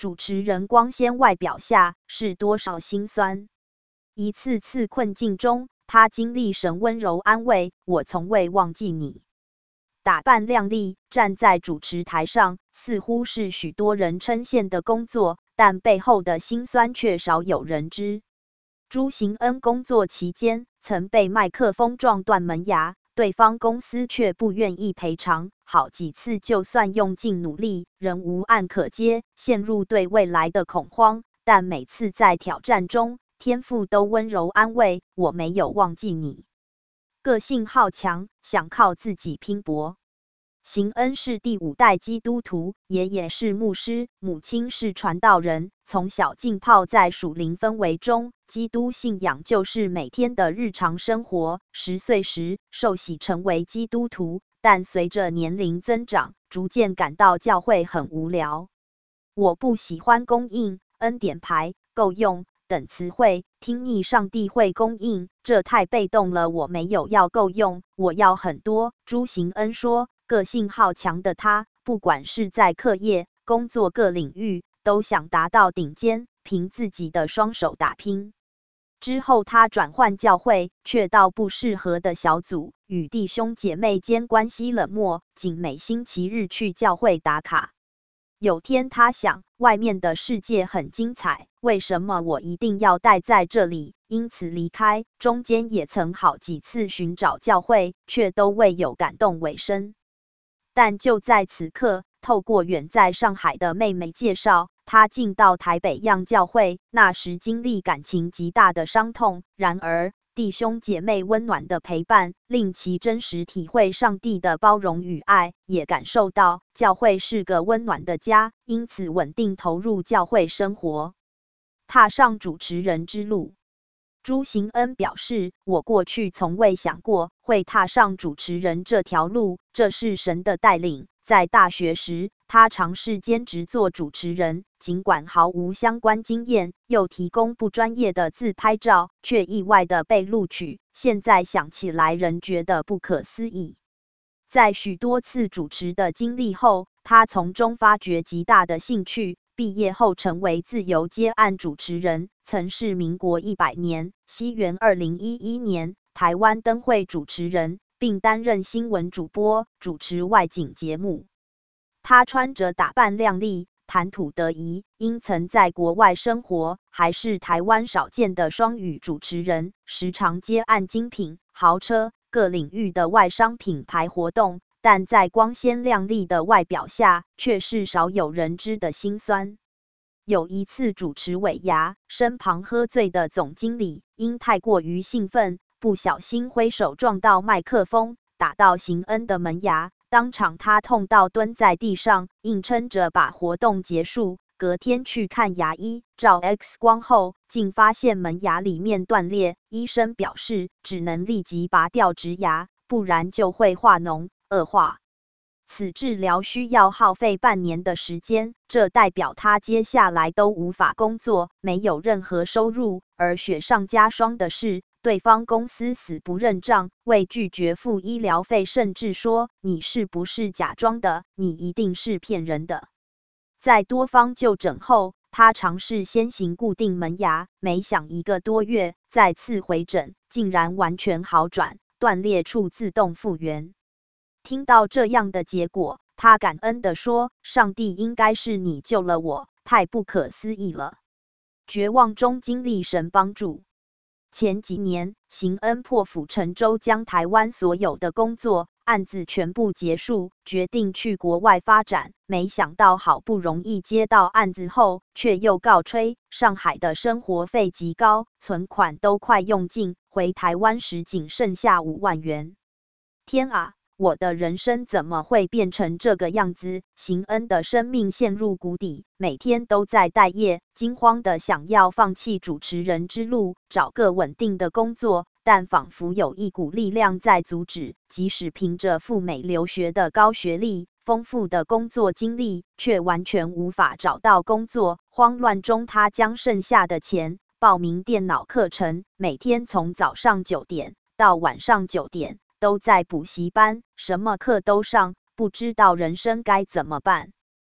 主持人光鲜外表下是多少辛酸。一次次困境中，他经历神温柔安慰，我从未忘记你。打扮靓丽，站在主持台上，似乎是许多人称羡的工作，但背后的辛酸却少有人知。朱行恩工作期间曾被麦克风撞断门牙，对方公司却不愿意赔偿，好几次就算用尽努力，仍无案可接，陷入对未来的恐慌。但每次在挑战中，天父都温柔安慰，我没有忘记你。个性好强，想靠自己拼搏。行恩是第5代基督徒，爷爷是牧师，母亲是传道人。从小浸泡在属灵氛围中，基督信仰就是每天的日常生活。10岁时受洗成为基督徒，但随着年龄增长，逐渐感到教会很无聊。我不喜欢供应、恩典牌、够用等词汇，听腻上帝会供应，这太被动了。我没有要够用，我要很多。朱行恩说，个性好强的他，不管是在课业、工作各领域，都想达到顶尖，凭自己的双手打拼。之后他转换教会，却到不适合的小组，与弟兄姐妹间关系冷漠，仅每星期日去教会打卡。有天他想，外面的世界很精彩，为什么我一定要待在这里？因此离开。中间也曾好几次寻找教会，却都未有感动尾声。但就在此刻，透过远在上海的妹妹介绍，他进到台北样教会。那时经历感情极大的伤痛，然而弟兄姐妹温暖的陪伴，令其真实体会上帝的包容与爱，也感受到教会是个温暖的家，因此稳定投入教会生活，踏上主持人之路。朱行恩表示，我过去从未想过会踏上主持人这条路，这是神的带领。在大学时，他尝试兼职做主持人，尽管毫无相关经验，又提供不专业的自拍照，却意外的被录取。现在想起来仍觉得不可思议。在许多次主持的经历后，他从中发掘极大的兴趣。毕业后成为自由接案主持人，曾是民国100年西元2011年台湾灯会主持人，并担任新闻主播，主持外景节目。他穿着打扮靓丽，谈吐得宜，因曾在国外生活，还是台湾少见的双语主持人，时常接案精品、豪车、各领域的外商品牌活动。但在光鲜亮丽的外表下，却是少有人知的辛酸。有一次主持尾牙，身旁喝醉的总经理因太过于兴奋，不小心挥手撞到麦克风，打到行恩的门牙，当场他痛到蹲在地上，硬撑着把活动结束。隔天去看牙医，照 X 光后，竟发现门牙里面断裂，医生表示只能立即拔掉植牙，不然就会化脓恶化。此治疗需要耗费半年的时间，这代表他接下来都无法工作，没有任何收入。而雪上加霜的是，对方公司死不认账，未拒绝付医疗费，甚至说你是不是假装的？你一定是骗人的。在多方就诊后，他尝试先行固定门牙，没想1个多月再次回诊，竟然完全好转，断裂处自动复原。听到这样的结果，他感恩地说：“上帝，应该是你救了我，太不可思议了。”绝望中经历神帮助。前几年，行恩破釜沉舟，将台湾所有的工作案子全部结束，决定去国外发展。没想到好不容易接到案子后，却又告吹上海的生活费极高，存款都快用尽，回台湾时仅剩下5万元。天啊！我的人生怎么会变成这个样子？行恩的生命陷入谷底，每天都在待业，惊慌的想要放弃主持人之路，找个稳定的工作，但仿佛有一股力量在阻止。即使凭着赴美留学的高学历、丰富的工作经历，却完全无法找到工作。慌乱中，他将剩下的钱报名电脑课程，每天从早上9点到晚上9点。都在补习班，什么课都上，不知道人生该怎么办。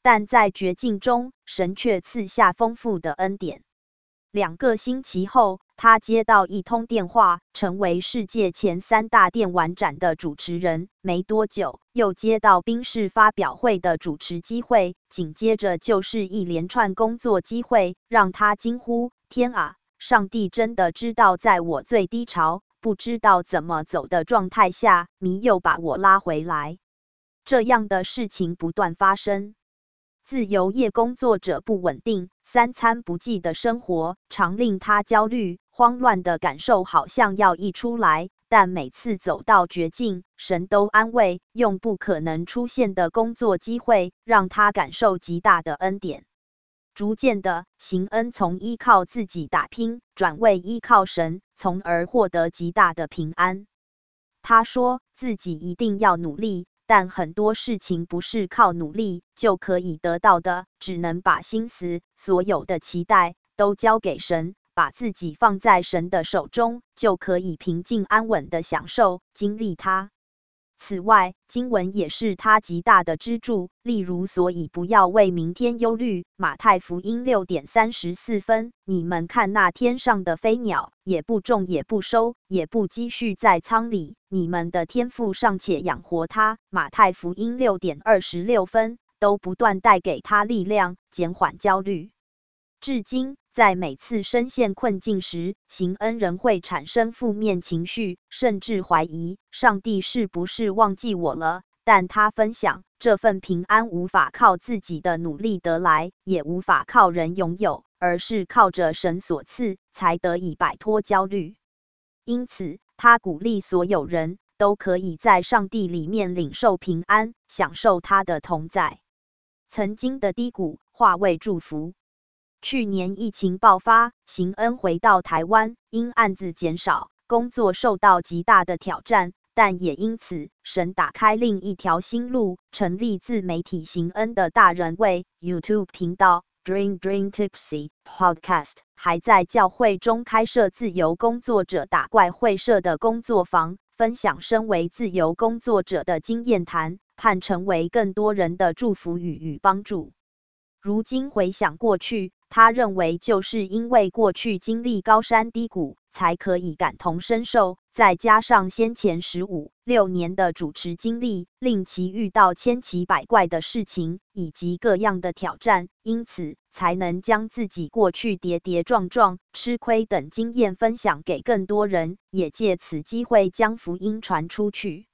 但在绝境中，神却赐下丰富的恩典。2个星期后，他接到一通电话，成为世界前3大电玩展的主持人。没多久，又接到宾士发表会的主持机会，紧接着就是一连串工作机会，让他惊呼：天啊！上帝真的知道，在我最低潮、不知道怎么走的状态下，迷又把我拉回来。这样的事情不断发生。自由业工作者不稳定、3餐不济的生活，常令他焦虑、慌乱的感受好像要溢出来。但每次走到绝境，神都安慰，用不可能出现的工作机会，让他感受极大的恩典。逐渐的，行恩从依靠自己打拼，转为依靠神，从而获得极大的平安。他说自己一定要努力，但很多事情不是靠努力就可以得到的，只能把心思、所有的期待都交给神，把自己放在神的手中，就可以平静安稳的享受、经历它。此外，经文也是他极大的支柱，例如所以不要为明天忧虑。马太福音6:34，你们看那天上的飞鸟，也不种也不收，也不积蓄在仓里，你们的天父尚且养活它。马太福音6:26，都不断带给他力量，减缓焦虑。至今，在每次深陷困境时，行恩仍会产生负面情绪，甚至怀疑上帝是不是忘记我了。但他分享，这份平安无法靠自己的努力得来，也无法靠人拥有，而是靠着神所赐，才得以摆脱焦虑。因此，他鼓励所有人都可以在上帝里面领受平安，享受他的同在。曾经的低谷化为祝福。去年疫情爆发，行恩回到台湾，因案子减少，工作受到极大的挑战，但也因此，神打开另一条新路，成立自媒体行恩的大人味 YouTube 频道 Dream Tipsy Podcast， 还在教会中开设自由工作者打怪会社的工作坊，分享身为自由工作者的经验谈，盼成为更多人的祝福与帮助。如今回想过去，他认为就是因为过去经历高山低谷，才可以感同身受，再加上先前15、6年的主持经历，令其遇到千奇百怪的事情以及各样的挑战，因此才能将自己过去跌跌撞撞、吃亏等经验分享给更多人，也借此机会将福音传出去。